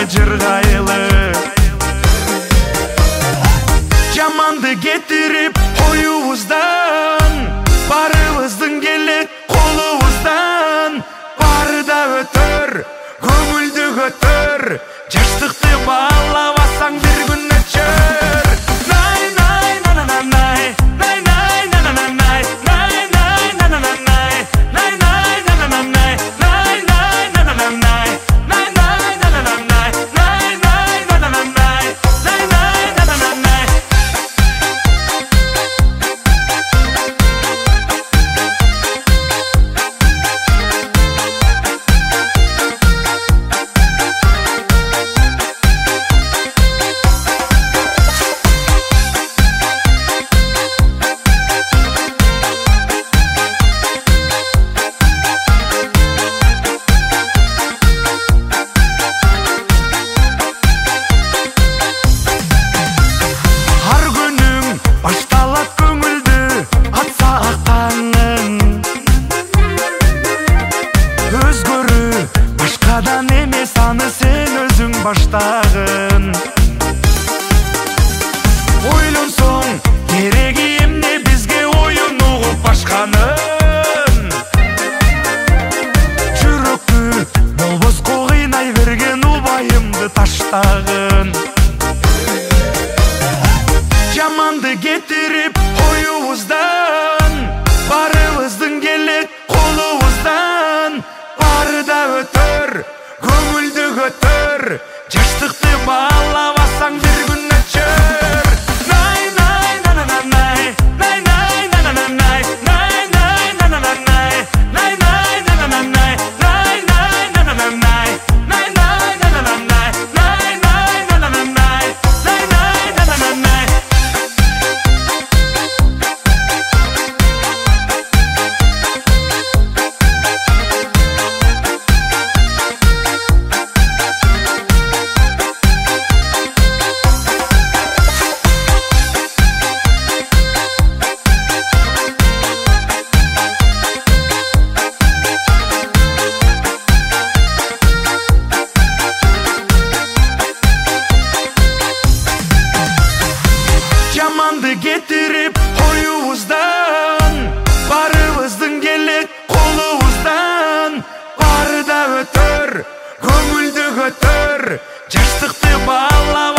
жыргайлы. Жаманды кетирип коюбуздан, барыбыздын келет колубуздан. Бары да өтөр, көңүлдү көтөр, жаштыкты баалабасаң бир күн өчөр. Най най на на на най, най най на на на най, най най на на на най, най най на на на най, най най на на на най, най най на на на най, най най на на на най, най най на на на най. Башкадан эмес, аны сен өзүң баштагын. Ойлонсоң кереги эмне бизге оюн угуп башканын. Жүрөктү болбоско кыйнай берген убайымды таштагын. Жаманды кетирип коюбуздан, барыбыздын келет колубуздан. Бары да өтөр, көңүлдү көтөр, жаштыкты баалабасаң бир күн өчөр. Най най на на на най, най най на на на най, най най на на на най, най най на на на най, най най на на на най, най най на на на най, най най на на на най, най най на на на най. Жаманды кетирип коюбуздан, барыбыздын келет колубуздан. Бары да өтөр, көңүлдү көтөр, жаштыкты баалап